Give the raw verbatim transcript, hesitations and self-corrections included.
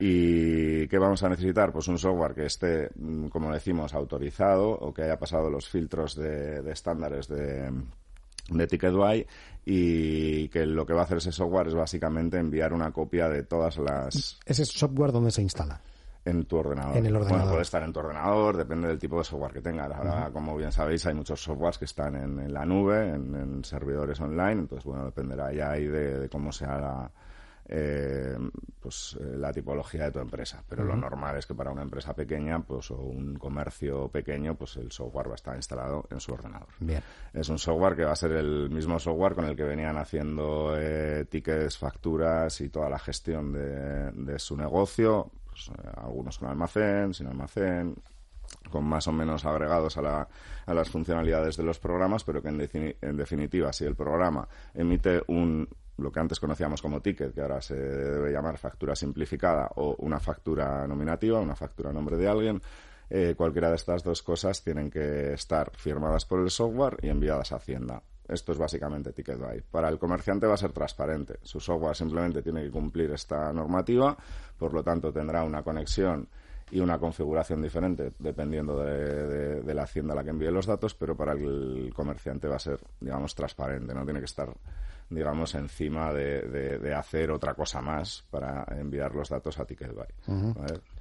¿Y qué vamos a necesitar? Pues un software que esté, como decimos, autorizado o que haya pasado los filtros de, de estándares de, de Ticketbuy, y que lo que va a hacer ese software es básicamente enviar una copia de todas las... ¿Ese software dónde se instala? En tu ordenador. En el ordenador. Bueno, puede estar en tu ordenador, depende del tipo de software que tengas. Ahora, uh-huh. como bien sabéis, hay muchos softwares que están en, en la nube, en, en servidores online, entonces, bueno, dependerá ya ahí de, de cómo sea la, eh, pues, eh, la tipología de tu empresa. Pero uh-huh. lo normal es que para una empresa pequeña, pues, o un comercio pequeño, pues el software va a estar instalado en su ordenador. Bien. Es un software que va a ser el mismo software con el que venían haciendo eh, tickets, facturas y toda la gestión de, de su negocio. Pues, eh, algunos con almacén, sin almacén, con más o menos agregados a, la, a las funcionalidades de los programas, pero que en, defini- en definitiva, si el programa emite un lo que antes conocíamos como ticket, que ahora se debe llamar factura simplificada, o una factura nominativa, una factura a nombre de alguien, eh, cualquiera de estas dos cosas tienen que estar firmadas por el software y enviadas a Hacienda. Esto es básicamente Ticketbuy. Para el comerciante va a ser transparente. Su software simplemente tiene que cumplir esta normativa, por lo tanto tendrá una conexión y una configuración diferente dependiendo de, de, de la hacienda a la que envíe los datos, pero para el comerciante va a ser, digamos, transparente. No tiene que estar, digamos, encima de, de, de hacer otra cosa más para enviar los datos a Ticketbuy. Uh-huh. ¿Vale?